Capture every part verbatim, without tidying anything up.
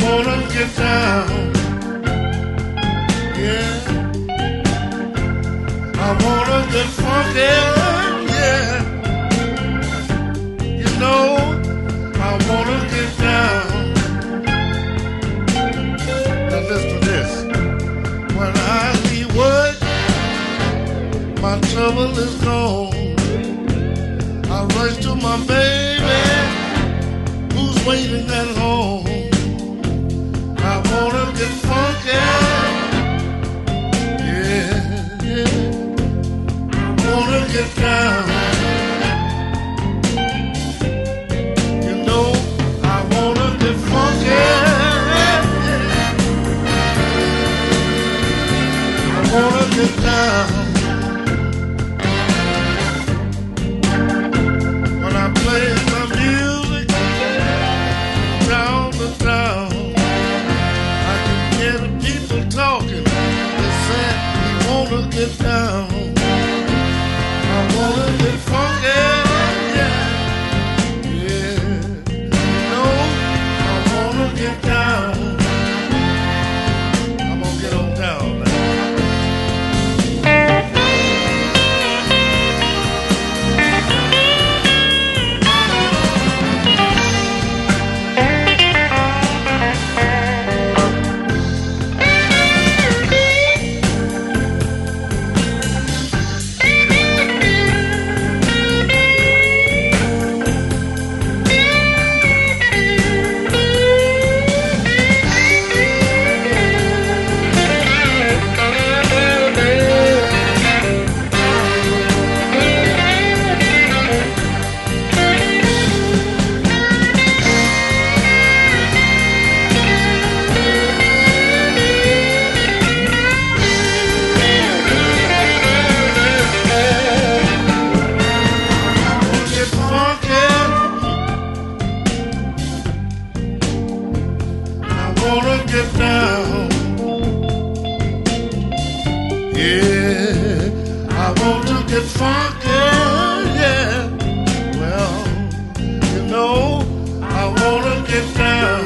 wanna get down. Yeah. I wanna get funky. Yeah. You know, I wanna get down. Now listen to this. When I leave work, my trouble is gone. I rush to my baby, who's waiting at home. I wanna get funky, yeah, yeah. I wanna get down. You know, I wanna get funky, yeah. I wanna get down. Play my music round and round. I can hear the people talking. They say we wanna get down. I wanna get funky, yeah, yeah. No, I wanna get down. I'm gonna get on down now. Get down, yeah. I want to get funky, yeah. Well, you know, I want to get down.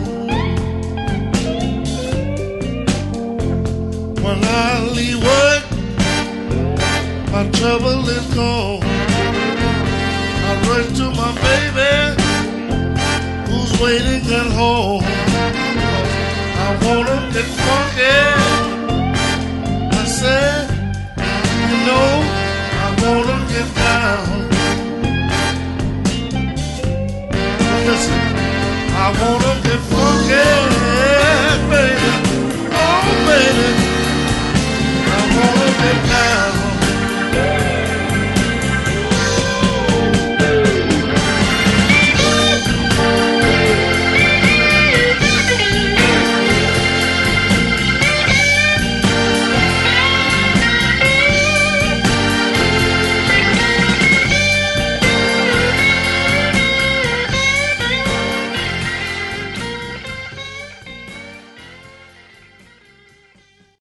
When I leave work, my trouble is gone. I rush to my baby, who's waiting at home. I wanna get funky. I said, you know, I wanna get down. Now listen, I wanna